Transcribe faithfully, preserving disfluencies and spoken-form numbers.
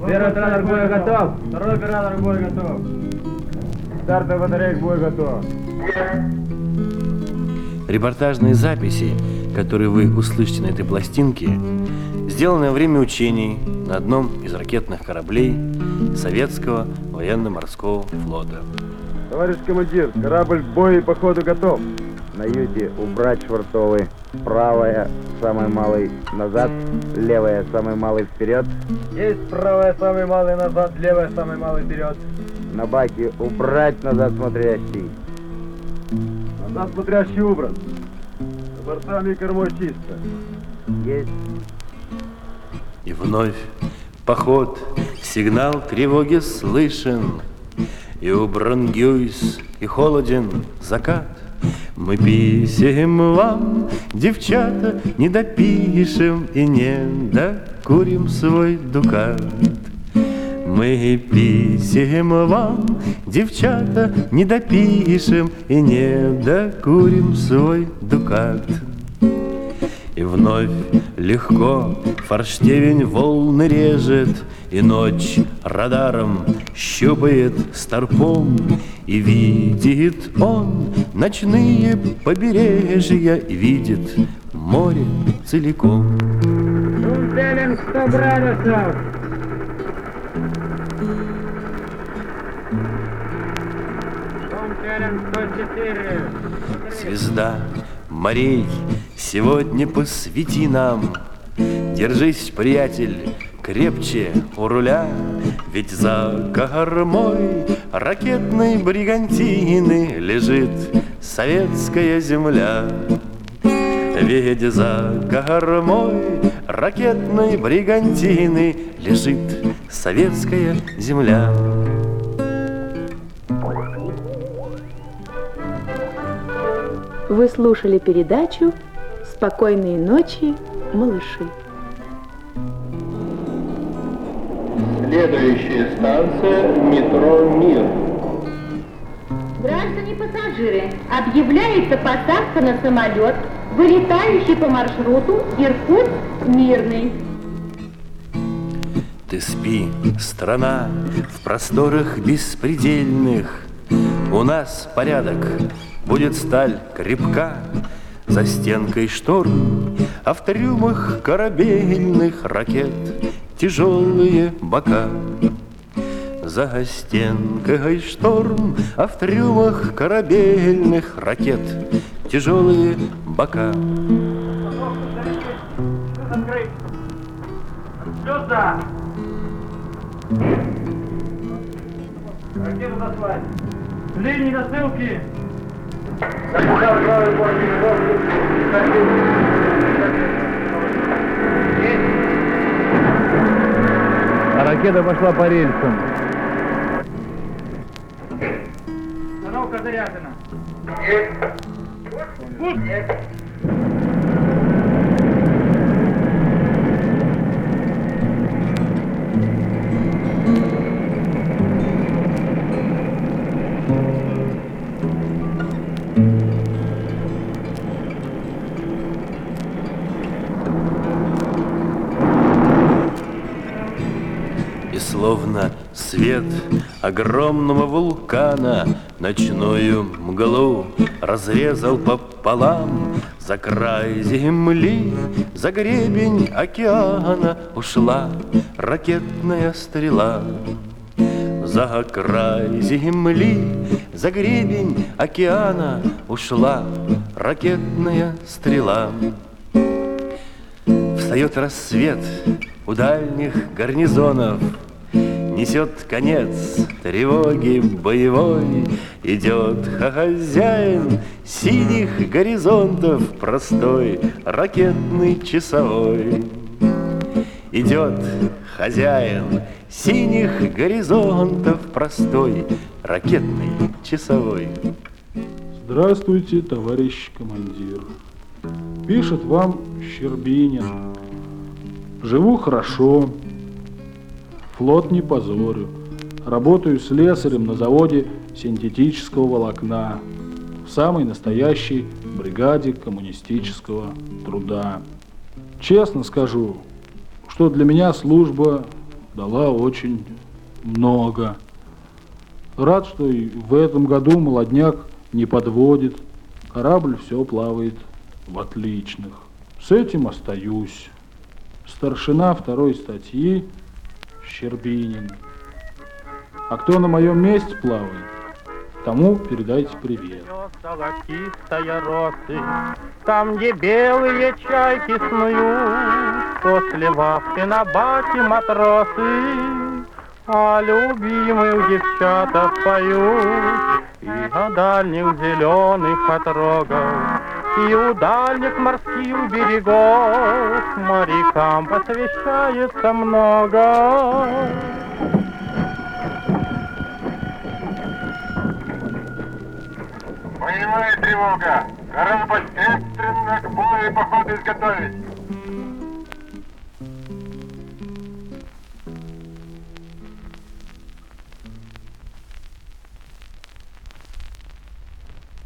Первый оператор к бою готов. Второй оператор к бою готов. Стартовая батарея к бою готов. Репортажные записи, которые вы услышите на этой пластинке, сделаны во время учений на одном из ракетных кораблей Советского военно-морского флота. Товарищ командир, корабль к бою и походу готов. На юте убрать швартовы. Правая, самый малый назад, левая, самый малый вперед. Есть правая, самый малый назад, левая, самый малый вперед. На баке убрать назад смотрящий. Назад смотрящий убран. За бортами и кормой чисто. Есть. И вновь поход, сигнал тревоги слышен. И убран гюйс, и холоден закат. Мы писем вам, девчата, не допишем и не докурим свой дукат. Мы писем вам, девчата, не допишем и не докурим свой дукат. И вновь легко форштевень волны режет, и ночь радаром щупает старпом, и видит он ночные побережья, и видит море целиком. Целен сто градусов. Целен сто четыре. Звезда морей, сегодня посвети нам. Держись, приятель, крепче у руля, ведь за кормой ракетной бригантины лежит советская земля. Ведь за кормой ракетной бригантины лежит советская земля. Вы слушали передачу «Спокойные ночи, малыши». Следующая станция метро «Мир». Граждане пассажиры, объявляется посадка на самолет, вылетающий по маршруту Иркутск-Мирный. Ты спи, страна, в просторах беспредельных. У нас порядок, будет сталь крепка. За стенкой шторм, а в трюмах корабельных ракет тяжелые бока. За стенкой шторм, а в трюмах корабельных ракет тяжелые бока. Сюда! Ракету дослать. Линии насылки. А ракета пошла по рельсам. Установка заряжена. Словно свет огромного вулкана ночную мглу разрезал пополам. За край земли, за гребень океана ушла ракетная стрела. За край земли, за гребень океана ушла ракетная стрела. Встает рассвет у дальних гарнизонов, несет конец тревоги боевой. Идет хозяин синих горизонтов, простой ракетный часовой. Идет хозяин синих горизонтов, простой ракетный часовой. Здравствуйте, товарищ командир. Пишет вам Щербинин. Живу хорошо, флот не позорю. Работаю слесарем на заводе синтетического волокна в самой настоящей бригаде коммунистического труда. Честно скажу, что для меня служба дала очень много. Рад, что и в этом году молодняк не подводит. Корабль все плавает в отличных. С этим остаюсь. Старшина второй статьи Щербинин. А кто на моем месте плавает, тому передайте привет. Золотистая росы, там, где белые чайки снуют, после вахты на баке матросы, а любимых девчата поют, и о дальних зеленых отрогах, и у дальних морских берегов морякам посвящается много. Боевая тревога! Корабль экстренно к бою и походу изготовить!